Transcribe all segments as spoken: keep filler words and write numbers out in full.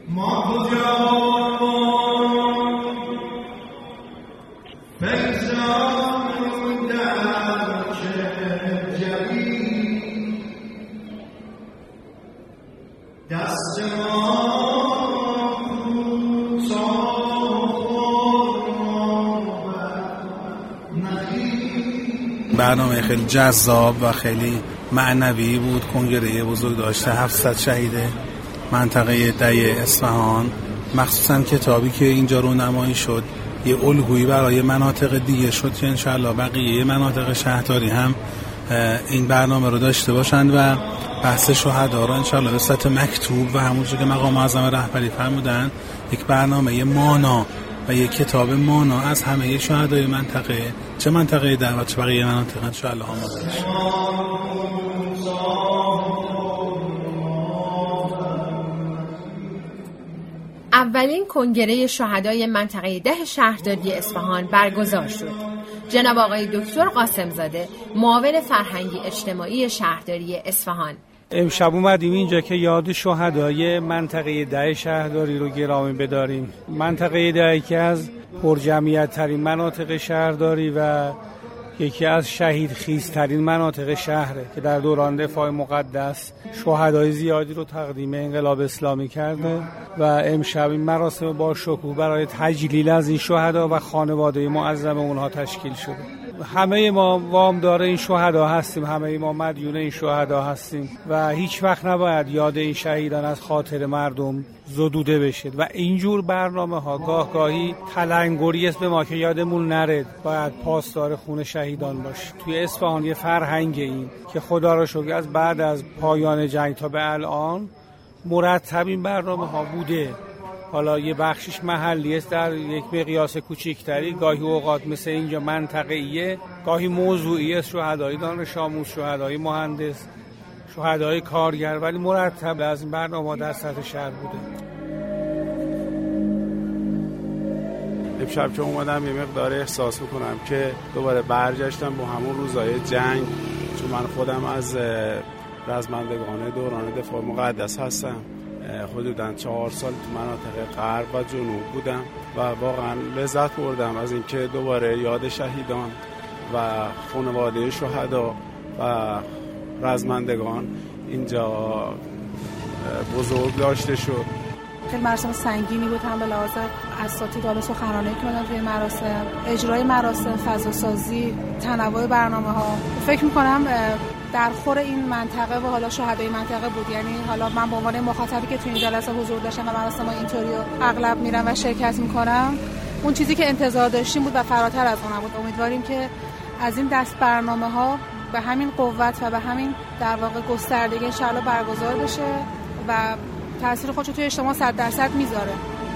ما برنامه خیلی جذاب و خیلی معنوی بود. کنگره بزرگ داشته هفتصد شهید منطقه ده اصفهان، مخصوصا کتابی که اینجا رو نمایی شد یه الگویی برای مناطق دیگه شد که انشاءالله بقیه مناطق شهرداری هم این برنامه رو داشته باشند و بحث شهدا رو انشاءالله به صورت مکتوب و همونجور که مقام معظم رهبری فرمودن یک برنامه مانا و یک کتاب مانا از همه شهدای منطقه، چه منطقه ده و چه بقیه مناطق انشاءالله آماده بشه. اولین کنگره شهدای منطقه ده شهرداری اصفهان برگزار شد. جناب آقای دکتر قاسم زاده، معاون فرهنگی اجتماعی شهرداری اصفهان: امشب اومدیم اینجا که یاد شهدای منطقه ده شهرداری رو گرامی بداریم. منطقه ده که از پرجمعیت ترین مناطق شهرداری و یکی از شهید خیزترین مناطق شهره که در دوران دفاع مقدس شهدای زیادی رو تقدیم انقلاب اسلامی کرده و امشب این مراسم با شکوه برای تجلیل از این شهدا و خانواده معظم اونها تشکیل شده. همه ما وامدار این شهدا هستیم، همه ما مدیون این شهدا هستیم و هیچ وقت نباید یاد این شهیدان از خاطر مردم زدوده بشه و اینجور برنامه ها گاه گاهی تلنگری است به ما که یادمون نره باید پاسدار خون شهیدان باشه. توی اصفهان یه فرهنگ این که خدا را شکر از بعد از پایان جنگ تا به الان مرتب این برنامه ها بوده. حالا یه بخشش محلی است در یک مقیاس کوچیکتری، گاهی اوقات مثل اینجا منطقه‌ایه، گاهی موضوعی است، شهدای دانش آموز، شهدای مهندس، شهدای کارگر، ولی مرتب از این برنامه در سطح شهر بوده. امشب که اومدم یه مقدار احساس میکنم که دوباره برگشتم با همون روزای جنگ، چون من خودم از رزمندگان دوران دفاع مقدس هستم. حدوداً چهار سال تو مناطق غرب و جنوب بودم و واقعا لذت بردم از اینکه دوباره یاد شهیدان و خانواده شهدا و رزمندگان اینجا بزرگ داشته شد. خیلی مراسم سنگینی بود، هم به لحاظ اساتید حالا سخنرانی که می‌دادن توی مراسم، اجرای مراسم، فضاسازی، تنوع برنامه‌ها. فکر می‌کنم در خور این منطقه و حالا شهدای منطقه بود. یعنی حالا من به عنوان مخاطبی که تو این جلسه حضور داشتم و مراسم اینطوری اغلب میرم و شرکت می‌کنم، اون چیزی که انتظار داشتیم بود و فراتر از اون بود. امیدواریم که از این دست برنامه‌ها به همین قوت و به همین در واقع گستردگی ان شاءالله برگزار بشه و تأثیر خودش رو توی اجتماع صد درصد میذاره.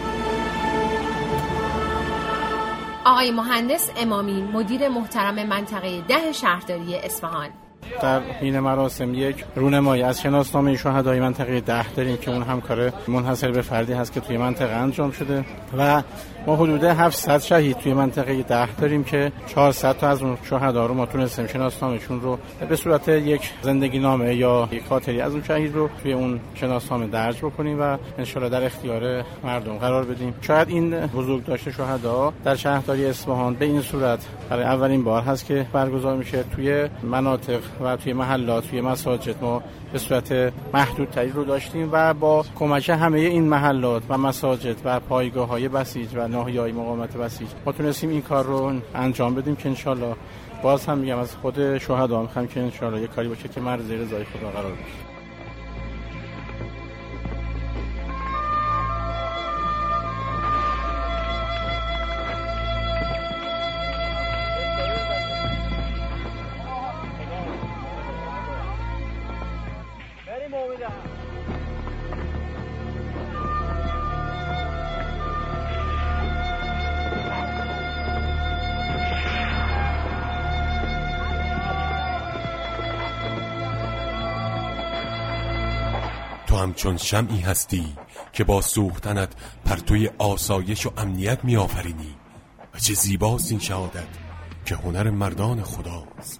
آقای مهندس امامی، مدیر محترم منطقه ده شهرداری اصفهان: در حین مراسم یک رونمایی از شناسنامه شهدای منطقه ده داریم که اون هم کار منحصر به فردی هست که توی منطقه انجام شده و ما حدود هفتصد شهید توی منطقه ده داریم که چهارصد تا از اون شهدا رو ما تونستیم شناسنامه‌شون رو به صورت یک زندگی نامه یا یک خاطری از اون شهید رو توی اون شناسنامه درج بکنیم و انشالله در اختیار مردم قرار بدیم. شاید این بزرگداشت شهدا در شهرداری اصفهان به این صورت برای اولین بار هست که برگزار میشه. توی مناطق و توی محلات، توی مساجد ما به صورت محدودتری رو داشتیم و با کمک همه این محلات و مساجد و پایگاه‌های بسیج و ناحیه‌های مقاومت بسیج ما تونستیم این کار رو انجام بدیم که انشالله باز هم میگم از خود شهدا میخوام که انشالله یک کاری باشه که مرز رضای خدا قرار بگیره. تو همچون شمعی هستی که با سوختنت پرتوی آسایش و امنیت می آفرینی و چه زیباست این شهادت که هنر مردان خداست.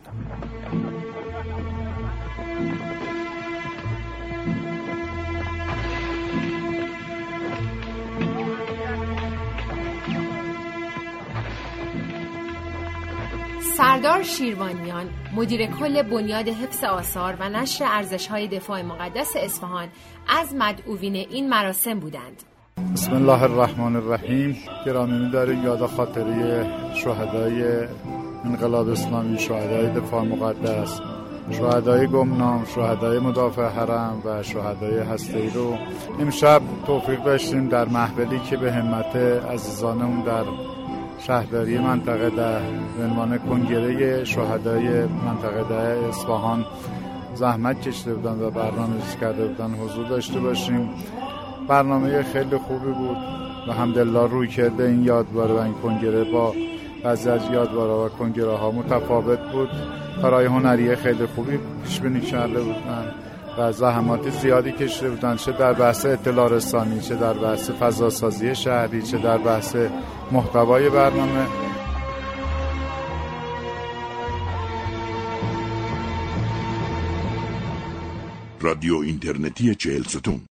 سردار شیروانیان، مدیر کل بنیاد حفظ آثار و نشر ارزش‌های دفاع مقدس اصفهان، از مدعوین این مراسم بودند. بسم الله الرحمن الرحیم. گرامی می‌داریم یاد خاطره شهدای انقلاب اسلامی، شهدای دفاع مقدس، شهدای گمنام، شهدای مدافع حرم و شهدای هسته‌ای رو امشب توفیق داشتیم در محفلی که به همت عزیزانمون در شهرداری منطقه ده به عنوان کنگره شهدای منطقه ده اصفهان زحمت کشیده بودن و برنامه‌ریزی کرده بودن حضور داشته باشیم. برنامه خیلی خوبی بود و الحمدلله روی کرده این یادواره و این کنگره با بعضی از یادواره و کنگره ها متفاوت بود. کارهای هنری خیلی خوبی پیش بینی کرده بودن و زحمات زیادی کشیده بودن، چه در بحث اطلاع رسانی، چه در بحث فضاسازی شهری، چه در بحث محتوای برنامه. رادیو اینترنتی چهل ستون